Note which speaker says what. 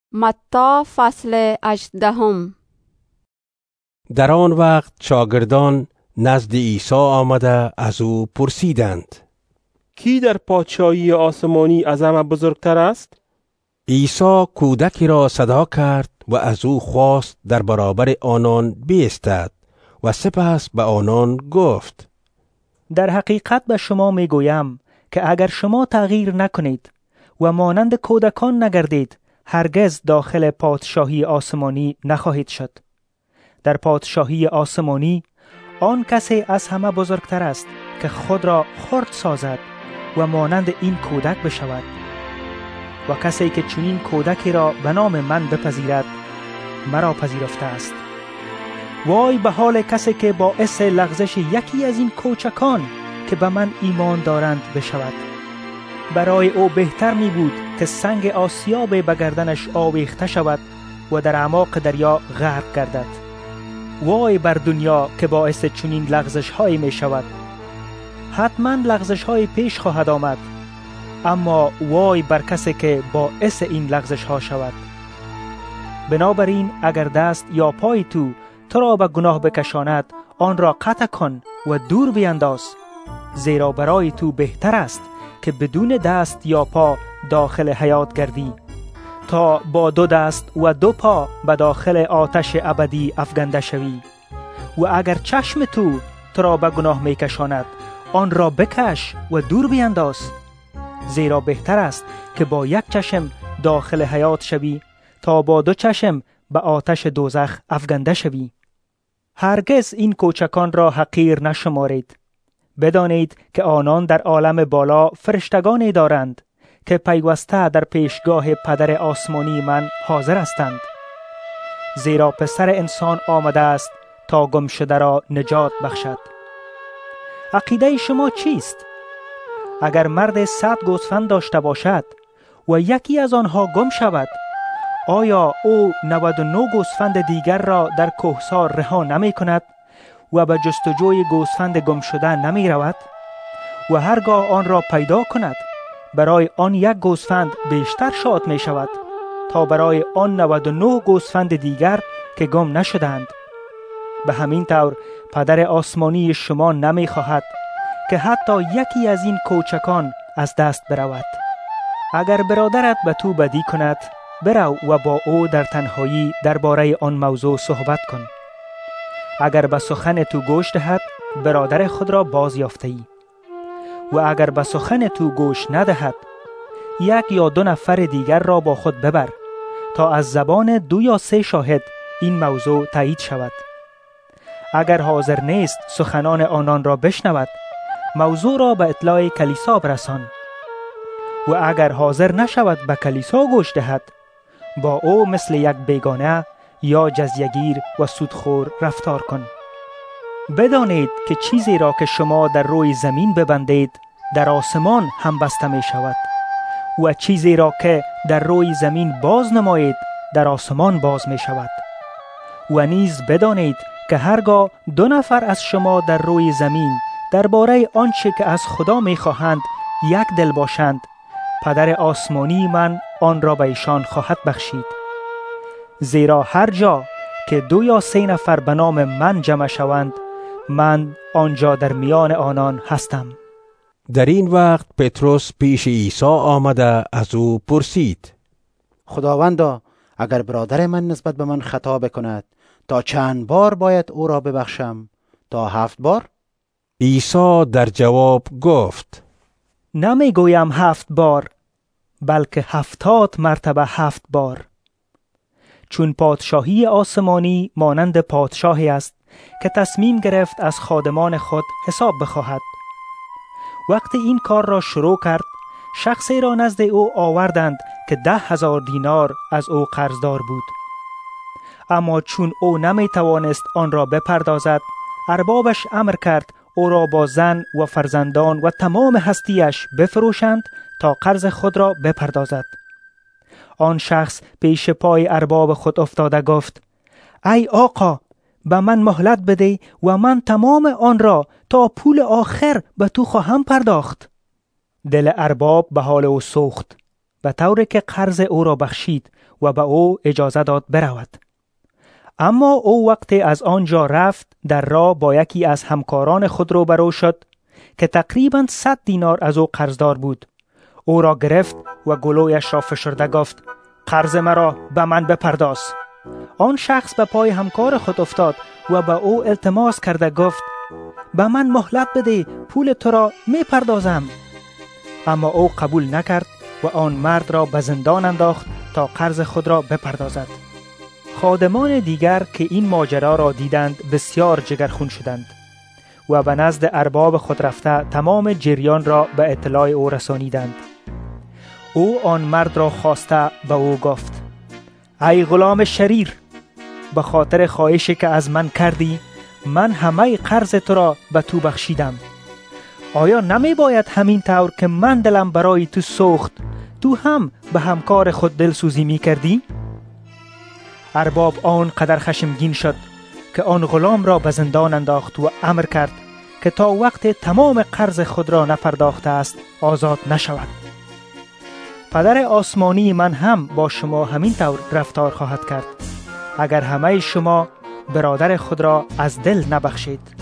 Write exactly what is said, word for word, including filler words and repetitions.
Speaker 1: متی فصل هجدهم.
Speaker 2: در آن وقت شاگردان نزد عیسی آمده از او پرسیدند:
Speaker 3: کی در پادشاهی آسمانی از همه بزرگتر است؟
Speaker 2: عیسی کودکی را صدا کرد و از او خواست در برابر آنان بایستد و سپس به آنان گفت:
Speaker 4: در حقیقت به شما می گویم که اگر شما تغییر نکنید و مانند کودکان نگردید، هرگز داخل پادشاهی آسمانی نخواهید شد. در پادشاهی آسمانی آن کسی از همه بزرگتر است که خود را خرد سازد و مانند این کودک بشود. و کسی که چنین کودکی را به نام من بپذیرد، مرا پذیرفته است. وای به حال کسی که باعث لغزش یکی از این کوچکان که به من ایمان دارند بشود. برای او بهتر می بود که سنگ آسیاب به گردنش آویخته شود و در اعماق دریا غرق گردد. وای بر دنیا که باعث چنین لغزش هایی می شود. حتما لغزش های پیش خواهد آمد، اما وای بر کسی که باعث این لغزش ها شود. بنابراین اگر دست یا پای تو تو را به گناه بکشاند، آن را قطع کن و دور بینداز، زیرا برای تو بهتر است که بدون دست یا پا داخل حیات گردی تا با دو دست و دو پا به داخل آتش ابدی افکنده شوی. و اگر چشم تو تو را به گناه می کشاند، آن را بکش و دور بینداز، زیرا بهتر است که با یک چشم داخل حیات شوی تا با دو چشم به آتش دوزخ افکنده شوی. هرگز این کوچکان را حقیر نشمارید. بدانید که آنان در عالم بالا فرشتگانی دارند که پیوسته در پیشگاه پدر آسمانی من حاضر هستند. زیرا پسر انسان آمده است تا گم شده را نجات بخشد. عقیده شما چیست؟ اگر مرد صد گوسفند داشته باشد و یکی از آنها گم شود، آیا او نود و نه گوسفند دیگر را در کوهسار رها نمی کند و به جستجوی گوسفند گم شده نمی رود؟ و هرگاه آن را پیدا کند، برای آن یک گوسفند بیشتر شاد می شود تا برای آن نود و نه گوسفند دیگر که گم نشدند. به همین طور پدر آسمانی شما نمی خواهد که حتی یکی از این کوچکان از دست برود. اگر برادرت به تو بدی کند، برو و با او در تنهایی درباره آن موضوع صحبت کن. اگر به سخن تو گوش دهد، برادر خود را باز یافته ای. و اگر به سخن تو گوش ندهد، یک یا دو نفر دیگر را با خود ببر تا از زبان دو یا سه شاهد این موضوع تایید شود. اگر حاضر نیست سخنان آنان را بشنود، موضوع را به اطلاع کلیسا برسان. و اگر حاضر نشود به کلیسا گوش دهد، با او مثل یک بیگانه یا جزیه‌گیر و سودخور رفتار کن. بدانید که چیزی را که شما در روی زمین ببندید، در آسمان هم بسته می شود، و چیزی را که در روی زمین باز نمایید، در آسمان باز می شود. و نیز بدانید که هرگاه دو نفر از شما در روی زمین درباره آنچه که از خدا می خواهند یک دل باشند، پدر آسمانی من آن را به ایشان خواهد بخشید. زیرا هر جا که دو یا سه نفر به نام من جمع شوند، من آنجا در میان آنان هستم.
Speaker 2: در این وقت پتروس پیش عیسی آمده از او پرسید:
Speaker 5: خداوندا، اگر برادر من نسبت به من خطا بکند، تا چند بار باید او را ببخشم؟ تا هفت بار؟
Speaker 2: عیسی در جواب گفت:
Speaker 4: نمی گویم هفت بار، بلکه هفتاد مرتبه هفت بار. چون پادشاهی آسمانی مانند پادشاهی است که تصمیم گرفت از خادمان خود حساب بخواهد. وقتی این کار را شروع کرد، شخصی را نزد او آوردند که ده هزار دینار از او قرضدار بود. اما چون او نمی توانست آن را بپردازد، اربابش امر کرد او را با زن و فرزندان و تمام هستیش بفروشند تا قرض خود را بپردازد. آن شخص پیش پای ارباب خود افتاده گفت: ای آقا، به من مهلت بده و من تمام آن را تا پول آخر به تو خواهم پرداخت. دل ارباب به حال او سوخت، به طوری که قرض او را بخشید و به او اجازه داد برود. اما او وقتی از آنجا رفت در راه با یکی از همکاران خود روبرو شد که تقریباً صد دینار از او قرضدار بود. او را گرفت و گلویش را فشرده گفت: قرض مرا به من بپرداز. آن شخص به پای همکار خود افتاد و به او التماس کرده گفت: به من مهلت بده، پول تو را می پردازم. اما او قبول نکرد و آن مرد را به زندان انداخت تا قرض خود را بپردازد. خادمان دیگر که این ماجرا را دیدند بسیار جگرخون شدند و به نزد ارباب خود رفته تمام جریان را به اطلاع او رسانیدند. او آن مرد را خواسته به او گفت: ای غلام شریر، به خاطر خواهشی که از من کردی من همه قرض تو را به تو بخشیدم. آیا نمی باید همین طور که من دلم برای تو سوخت تو هم به همکار خود دلسوزی می کردی؟ ارباب آن قدر خشمگین شد که آن غلام را به زندان انداخت و امر کرد که تا وقت تمام قرض خود را نپرداخته است آزاد نشود. پدر آسمانی من هم با شما همین طور رفتار خواهد کرد اگر همه شما برادر خود را از دل نبخشید.